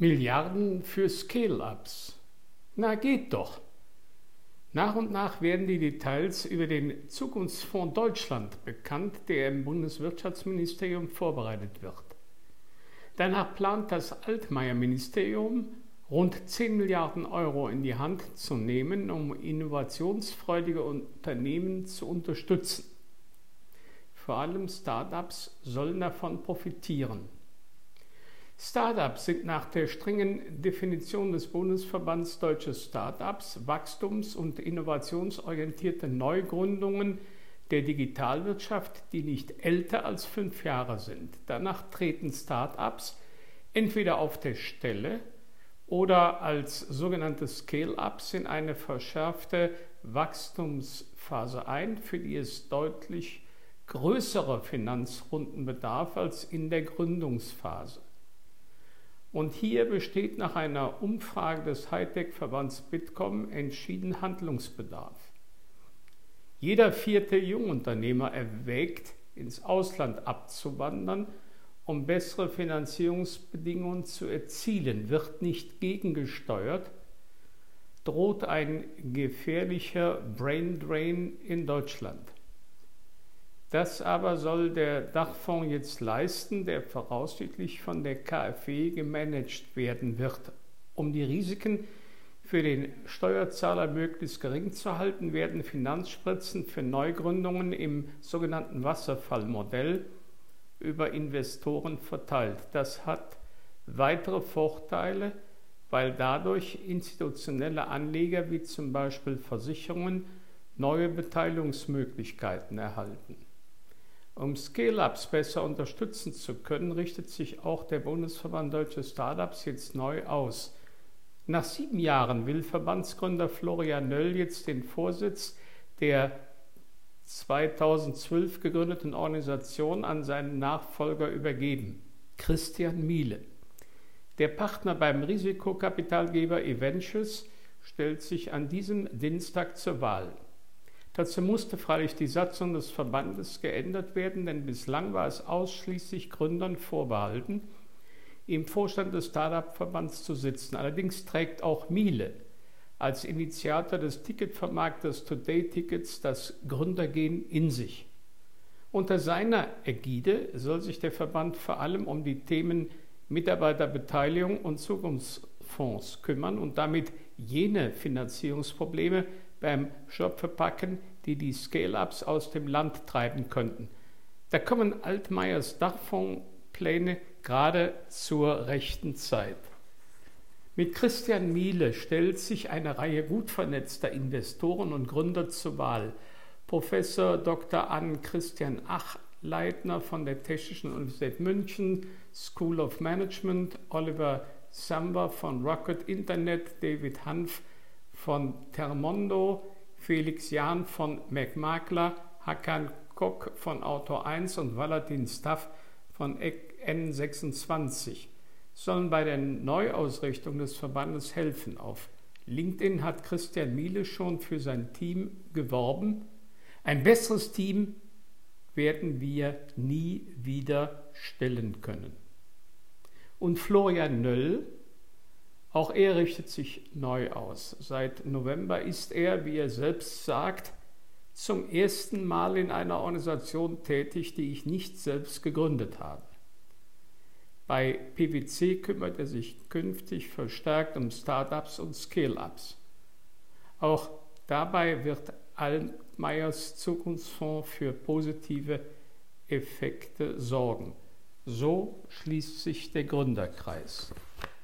Milliarden für Scale-Ups. Na, geht doch. Nach und nach werden die Details über den Zukunftsfonds Deutschland bekannt, der im Bundeswirtschaftsministerium vorbereitet wird. Danach plant das Altmaier-Ministerium, rund 10 Milliarden Euro in die Hand zu nehmen, um innovationsfreudige Unternehmen zu unterstützen. Vor allem Start-ups sollen davon profitieren. Start-ups sind nach der strengen Definition des Bundesverbands Deutsche Start-ups wachstums- und innovationsorientierte Neugründungen der Digitalwirtschaft, die nicht älter als 5 Jahre sind. Danach treten Start-ups entweder auf der Stelle oder als sogenannte Scale-ups in eine verschärfte Wachstumsphase ein, für die es deutlich größere Finanzrunden bedarf als in der Gründungsphase. Und hier besteht nach einer Umfrage des Hightech-Verbands Bitkom entschieden Handlungsbedarf. Jeder 4. Jungunternehmer erwägt, ins Ausland abzuwandern, um bessere Finanzierungsbedingungen zu erzielen. Wird nicht gegengesteuert, droht ein gefährlicher Braindrain in Deutschland. Das aber soll der Dachfonds jetzt leisten, der voraussichtlich von der KfW gemanagt werden wird. Um die Risiken für den Steuerzahler möglichst gering zu halten, werden Finanzspritzen für Neugründungen im sogenannten Wasserfallmodell über Investoren verteilt. Das hat weitere Vorteile, weil dadurch institutionelle Anleger wie zum Beispiel Versicherungen neue Beteiligungsmöglichkeiten erhalten. Um Scale-Ups besser unterstützen zu können, richtet sich auch der Bundesverband Deutsche Startups jetzt neu aus. Nach 7 Jahren will Verbandsgründer Florian Nöll jetzt den Vorsitz der 2012 gegründeten Organisation an seinen Nachfolger übergeben, Christian Miele. Der Partner beim Risikokapitalgeber Eventures stellt sich an diesem Dienstag zur Wahl. Dazu musste freilich die Satzung des Verbandes geändert werden, denn bislang war es ausschließlich Gründern vorbehalten, im Vorstand des Startup-Verbands zu sitzen. Allerdings trägt auch Miele als Initiator des Ticketvermarkters Today Tickets das Gründergehen in sich. Unter seiner Ägide soll sich der Verband vor allem um die Themen Mitarbeiterbeteiligung und Zukunftsfonds kümmern und damit jene Finanzierungsprobleme beim Schopfe packen, die die Scale-Ups aus dem Land treiben könnten. Da kommen Altmaiers Dachfondspläne gerade zur rechten Zeit. Mit Christian Miele stellt sich eine Reihe gut vernetzter Investoren und Gründer zur Wahl. Professor Dr. Ann-Christian Achleitner von der Technischen Universität München, School of Management, Oliver Samba von Rocket Internet, David Hanf von Termondo, Felix Jahn von McMakler, Hakan Kok von Autor 1 und Valentin Staff von N26 sollen bei der Neuausrichtung des Verbandes helfen. Auf LinkedIn hat Christian Miele schon für sein Team geworben. Ein besseres Team werden wir nie wieder stellen können. Und Florian Nöll, auch er richtet sich neu aus. Seit November ist er, wie er selbst sagt, zum ersten Mal in einer Organisation tätig, die ich nicht selbst gegründet habe. Bei PwC kümmert er sich künftig verstärkt um Startups und Scale-Ups. Auch dabei wird Altmaiers Zukunftsfonds für positive Effekte sorgen. So schließt sich der Gründerkreis.